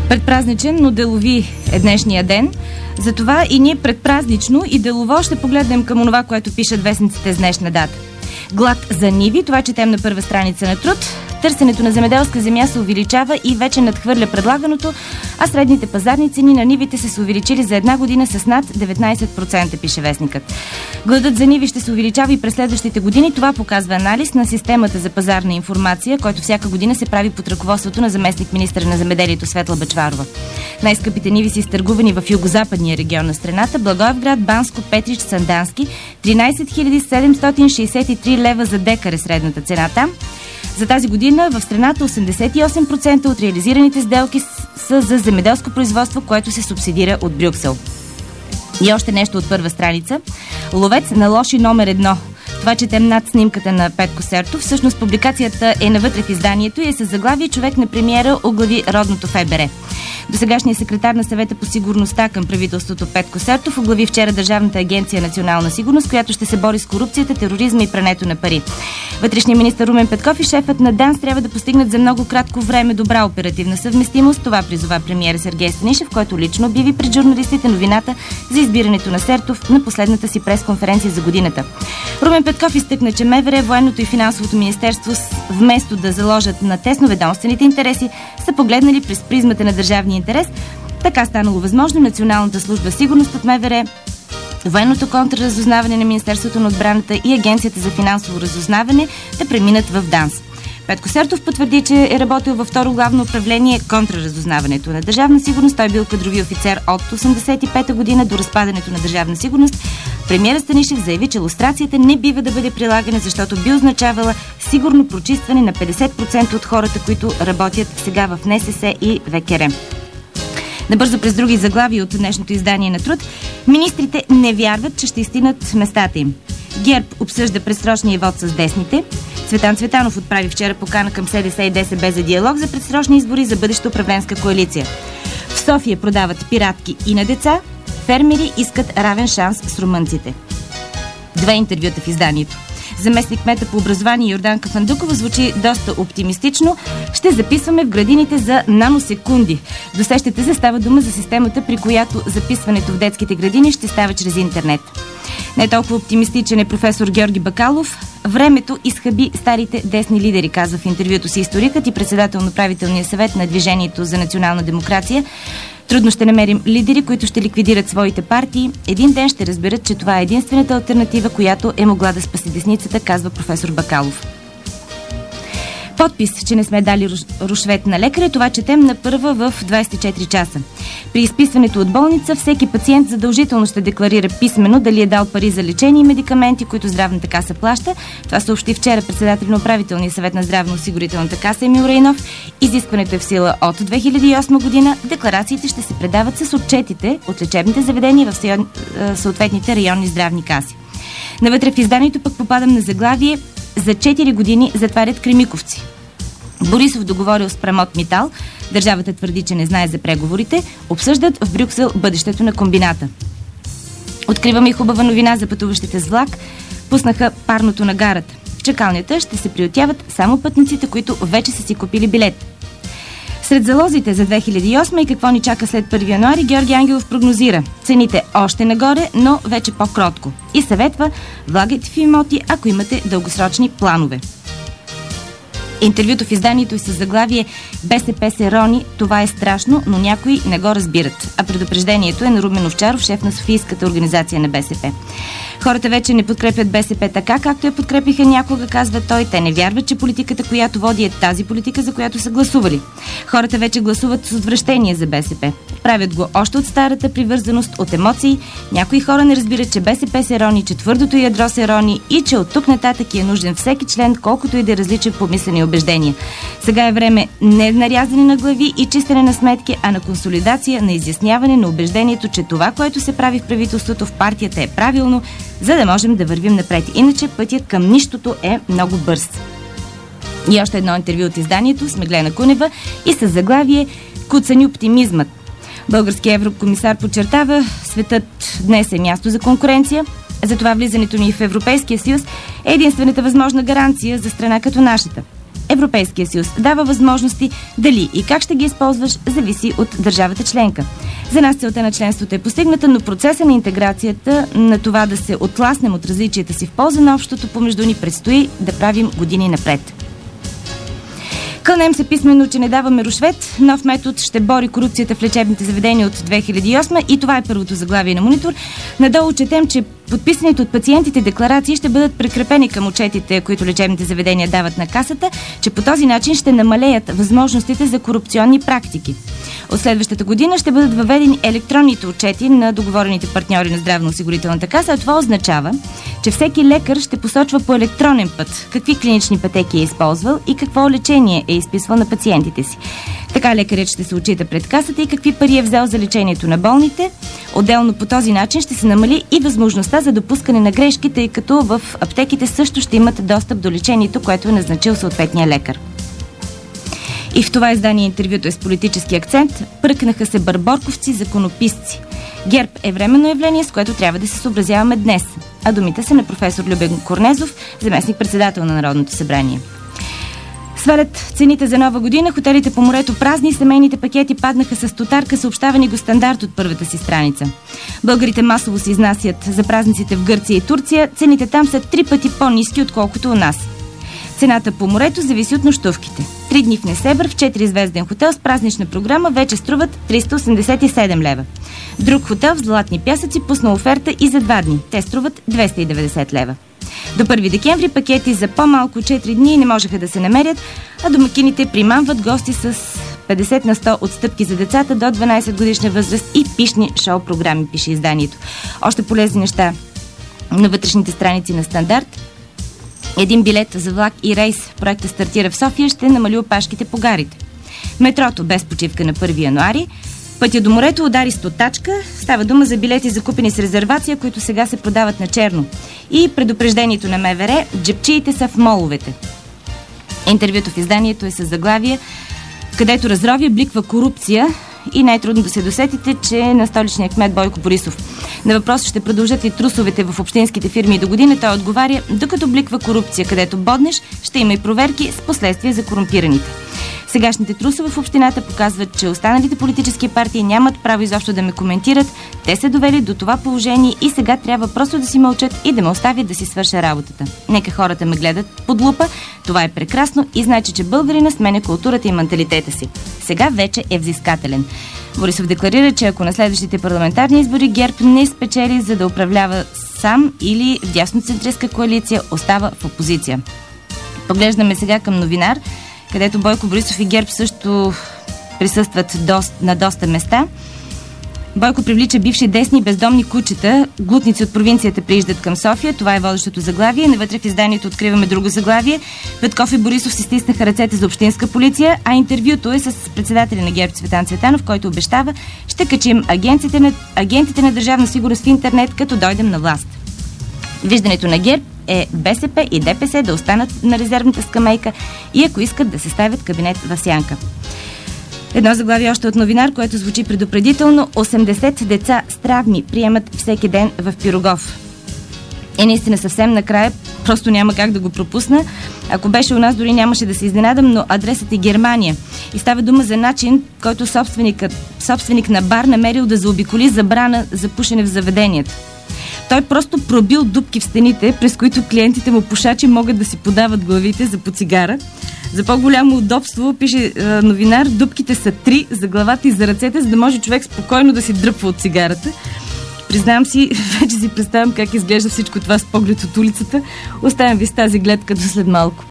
Предпразничен, но делови е днешния ден. Затова и ние предпразнично и делово ще погледнем към онова, което пишат вестниците с днешна дата. Глад за ниви, това четем на първа страница на Труд. Търсенето на земеделска земя се увеличава и вече надхвърля предлаганото, а средните пазарни цени на нивите са се увеличили за една година с над 19%, пише вестникът. Гладът за ниви ще се увеличава и през следващите години. Това показва анализ на системата за пазарна информация, който всяка година се прави под ръководството на заместник-министъра на земеделието Светла Бъчварова. Най-скъпите ниви са изтъргувани в югозападния регион на страната: Благоевград, Банско, Петрич, Сандански. 13 763 лева за декар е средната цена там. За тази година в страната 88% от реализираните сделки са за земеделско производство, което се субсидира от Брюксел. И още нещо от първа страница. Ловец на лоши номер 1. Това четем над снимката на Петко Сертов. Всъщност публикацията е навътре в изданието и е с заглавие: човек на премиера оглави родното ФБР. Досегашният секретар на съвета по сигурността към правителството Петко Сертов оглави вчера Държавната агенция Национална сигурност, която ще се бори с корупцията, тероризма и прането на пари. Вътрешният министър Румен Петков и шефът на ДАНС трябва да постигнат за много кратко време добра оперативна съвместимост. Това призова премиера Сергей Станишев, който лично обяви пред журналистите новината за избирането на Сертов на последната си пресконференция за годината. Румен Петков изтъкна, че МВР, военното и финансовото министерство, вместо да заложат на тесноведомствените интереси, са погледнали през призмата на държавния интерес. Така станало възможно Националната служба сигурност от МВР, Военното контрразузнаване на Министерството на отбраната и Агенцията за финансово разузнаване да преминат в ДАНС. Петко Сертов потвърди, че е работил във второ главно управление контраразузнаването на Държавна сигурност. Той бил кадрови офицер от 1985 година до разпадането на Държавна сигурност. Премиерът Станишев заяви, че лустрацията не бива да бъде прилагана, защото би означавала сигурно прочистване на 50% от хората, които работят сега в НСС и ВКР. Набързо през други заглавия от днешното издание на Труд. Министрите не вярват, че ще изстигнат местата им. ГЕРБ обсъжда предсрочния вод с десните. Цветан Цветанов отправи вчера покана към СДС и ДСБ за диалог за предсрочни избори за бъдеща управленска коалиция. В София продават пиратки и на деца. Фермери искат равен шанс с румънците. Две интервюта в изданието. Заместник кмета по образование Йорданка Фандукова звучи доста оптимистично. Ще записваме в градините за наносекунди. Досещате се, става дума за системата, при която записването в детските градини ще става чрез интернет. Не толкова оптимистичен е професор Георги Бакалов. Времето изхаби старите десни лидери, казва в интервюто си историкът и председател на управителния съвет на Движението за национална демокрация. Трудно ще намерим лидери, които ще ликвидират своите партии. Един ден ще разберат, че това е единствената алтернатива, която е могла да спаси десницата, казва професор Бакалов. Подпис, че не сме дали рушвет на лекаря, това четем на първа в 24 часа. При изписването от болница всеки пациент задължително ще декларира писмено дали е дал пари за лечение и медикаменти, които здравната каса плаща. Това съобщи вчера председател на управителния съвет на здравноосигурителната каса Емил Райнов. Изискването е в сила от 2008 година. Декларациите ще се предават с отчетите от лечебните заведения в съответните районни здравни каси. Навътре в изданието пък попадам на заглавие: за 4 години затварят Кремиковци. Борисов договорил с Прамот Митал. Държавата твърди, че не знае за преговорите. Обсъждат в Брюксел бъдещето на комбината. Откриваме и хубава новина за пътуващите с влак. Пуснаха парното на гарата. В чакалнята ще се приютяват само пътниците, които вече са си купили билет. Сред залозите за 2008 и какво ни чака след 1 януари, Георги Ангелов прогнозира цените още нагоре, но вече по-кротко. И съветва: влагайте в имоти, ако имате дългосрочни планове. Интервюто в изданието е с заглавие: БСП се рони, това е страшно, но някои не го разбират. А предупреждението е на Румен Овчаров, шеф на Софийската организация на БСП. Хората вече не подкрепят БСП така, както я подкрепиха някога, казва той. Те не вярват, че политиката, която води, е тази политика, за която са гласували. Хората вече гласуват с отвращение за БСП. Правят го още от старата привързаност, от емоции. Някои хора не разбират, че БСП се рони, че твърдото ядро се рони и че от тук нататък е нужен всеки член, колкото и да е различен по мислени убеждения. Сега е време не на рязане на глави и чистене на сметки, а на консолидация, на изясняване на убеждението, че това, което се прави в правителството, в партията, е правилно, за да можем да вървим напред. Иначе пътят към нищото е много бърз. И още едно интервю от изданието с Меглена Кунева и с заглавие: куцани оптимизмът. Българският еврокомисар подчертава: светът днес е място за конкуренция. Затова влизането ни в Европейския съюз е единствената възможна гаранция за страна като нашата. Европейския съюз дава възможности, дали и как ще ги използваш, зависи от държавата членка. За нас целта на членството е постигната, но процеса на интеграцията, на това да се отласнем от различията си в полза на общото помежду ни, предстои да правим години напред. Кълнем се писмено, че не даваме рушвет. Нов метод ще бори корупцията в лечебните заведения от 2008 и това е първото заглавие на Монитор. Надолу четем, че подписаните от пациентите декларации ще бъдат прикрепени към отчетите, които лечебните заведения дават на Касата, че по този начин ще намалеят възможностите за корупционни практики. От следващата година ще бъдат въведени електронните отчети на договорените партньори на Здравноосигурителната каса, а това означава, че всеки лекар ще посочва по електронен път какви клинични пътеки е използвал и какво лечение е изписвал на пациентите си. Така лекарят ще се отчита пред Касата и какви пари е взел за лечението на болните. Отделно по този начин ще се намали и възможността за допускане на грешки, тъй като в аптеките също ще имат достъп до лечението, което е назначил съответния лекар. И в това издание интервюто е с политически акцент. Пръкнаха се бърборковци, законописци. ГЕРБ е временно явление, с което трябва да се съобразяваме днес. А думите са на професор Любен Корнезов, заместник-председател на Народното събрание. Свалят цените за нова година, хотелите по морето празни, семейните пакети паднаха с тотарка, съобщавани го стандарт от първата си страница. Българите масово се изнасят за празниците в Гърция и Турция, цените там са 3 пъти по-ниски, отколкото у нас. Цената по морето зависи от нощувките. 3 дни в Несебър в 4-звезден хотел с празнична програма вече струват 387 лева. Друг хотел в Златни пясъци пусна оферта и за 2 дни. Те струват 290 лева. До 1 декември пакети за по-малко 4 дни не можеха да се намерят, а домакините примамват гости с 50 на 100 отстъпки за децата до 12 годишна възраст и пишни шоу-програми, пише изданието. Още полезни неща на вътрешните страници на Стандарт. Един билет за влак и рейс, проекта стартира в София, ще намали опашките по гарите. Метрото без почивка на 1 януари. Пътя до морето удари с тотачка. Става дума за билети закупени с резервация, които сега се продават на черно. И предупреждението на МВР – джепчиите са в моловете. Интервюто в изданието е с заглавие, където разровия бликва корупция и най-трудно да се досетите, че на столичния кмет Бойко Борисов. На въпрос ще продължат ли трусовете в общинските фирми до година, той отговаря, докато бликва корупция, където боднеш, ще има и проверки с последствия за корумпираните. Сегашните трусове в общината показват, че останалите политически партии нямат право изобщо да ме коментират. Те се довели до това положение и сега трябва просто да си мълчат и да ме оставят да си свърша работата. Нека хората ме гледат под лупа. Това е прекрасно и значи, че българина сменя културата и менталитета си. Сега вече е взискателен. Борисов декларира, че ако на следващите парламентарни избори ГЕРБ не спечели, за да управлява сам или в дясноцентристка коалиция, остава в опозиция. Поглеждаме сега към новинар, където Бойко Борисов и ГЕРБ също присъстват на доста места. Бойко привлича бивши десни бездомни кучета. Глутници от провинцията прииждат към София. Това е водещото заглавие. Навътре в изданието откриваме друго заглавие. Петков и Борисов си стиснаха ръцете за общинска полиция, а интервюто е с председателя на ГЕРБ Цветан Цветанов, който обещава, ще качим агентите на Държавна сигурност в интернет, като дойдем на власт. Виждането на ГЕРБ е БСП и ДПС да останат на резервната скамейка и ако искат да съставят кабинет в сянка. Едно заглавие още от новинар, което звучи предупредително. 80 деца с травми приемат всеки ден в Пирогов. И наистина съвсем накрая, просто няма как да го пропусна. Ако беше у нас, дори нямаше да се изненадам, но адресът е Германия. И става дума за начин, който собственик на бар намерил да заобиколи забрана за пушене в заведенията. Той просто пробил дупки в стените, през които клиентите му пушачи могат да си подават главите за по цигара. За по-голямо удобство, пише новинар, дупките са 3 за главата и за ръцете, за да може човек спокойно да си дръпва от цигарата. Признавам си, вече си представям как изглежда всичко това с поглед от улицата. Оставям ви с тази гледка до след малко.